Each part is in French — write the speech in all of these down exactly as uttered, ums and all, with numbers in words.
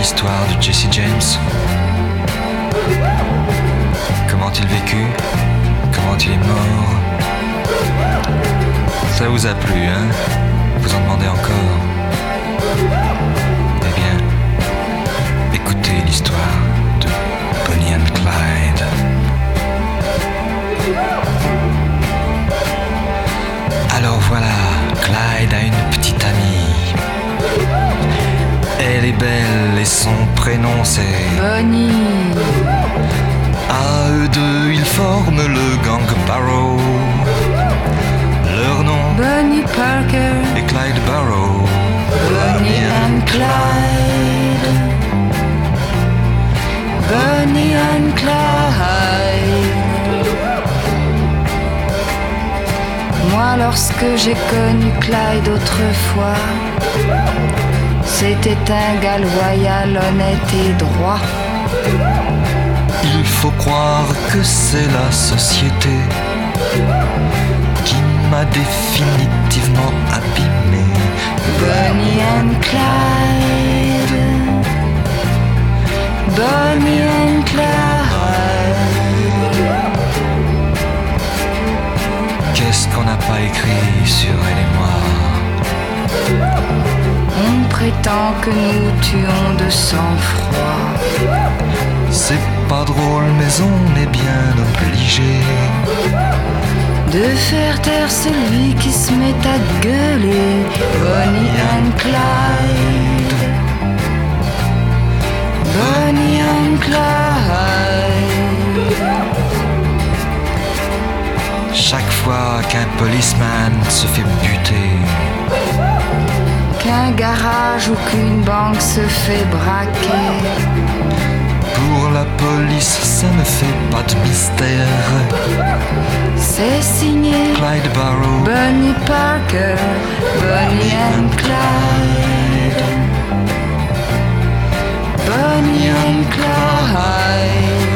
l'histoire de Jesse James? Comment il vécut? Comment il est mort? Ça vous a plu, hein? Vous en demandez encore? Eh bien, écoutez l'histoire de Bonnie and Clyde. Alors voilà, Clyde a une petite amie. Elle est belle et son prénom c'est Bonnie. À eux deux, ils forment le gang Barrow. Leur nom Bonnie Parker et Clyde Barrow. Bonnie and Clyde. Bonnie and Clyde. Moi, lorsque j'ai connu Clyde autrefois, c'était un gars loyal, honnête et droit. Il faut croire que c'est la société qui m'a définitivement abîmé. Bonnie and Clyde. Bonnie and Clyde. Qu'est-ce qu'on n'a pas écrit sur elle et moi? On prétend que nous tuons de sang-froid. C'est pas drôle mais on est bien obligé de faire taire celui qui se met à gueuler. Bonnie and Clyde. Bonnie and Clyde. Chaque fois qu'un policeman se fait buter, qu'un garage ou qu'une banque se fait braquer, pour la police ça ne fait pas de mystère. c'est signé Clyde Barrow, Bonnie Parker, Bonnie and Clyde. Bonnie and Clyde.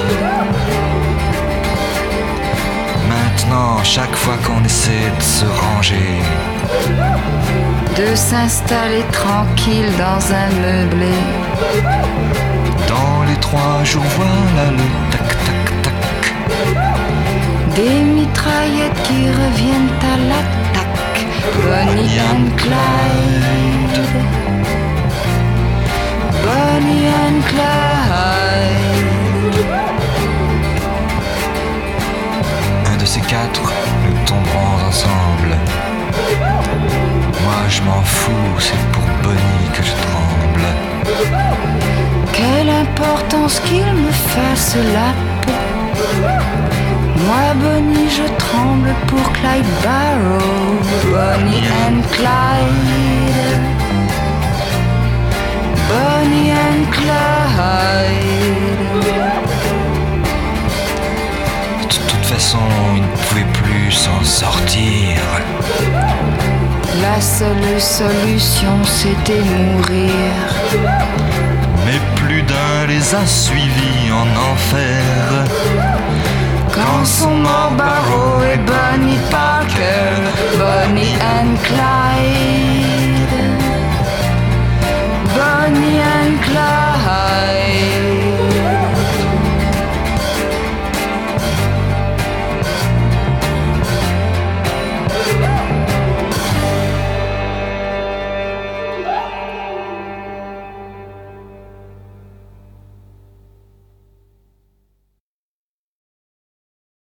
Maintenant, chaque fois qu'on essaie de se ranger, de s'installer tranquille dans un meublé, dans les trois jours, voilà le tac tac tac, des mitraillettes qui reviennent à l'attaque. Bonnie and Clyde. Bonnie and Clyde. un de ces quatre, nous tomberons ensemble. Moi je m'en fous, c'est pour Bonnie que je tremble. Quelle importance qu'il me fasse la peau. Moi Bonnie je tremble pour Clyde Barrow. Bonnie and Clyde. Bonnie and Clyde. De toute façon, ils ne pouvaient plus s'en sortir. La seule solution c'était mourir. Mais plus d'un les a suivis en enfer. Quand sont morts Barrow et Bonnie Parker, Bonnie and Clyde.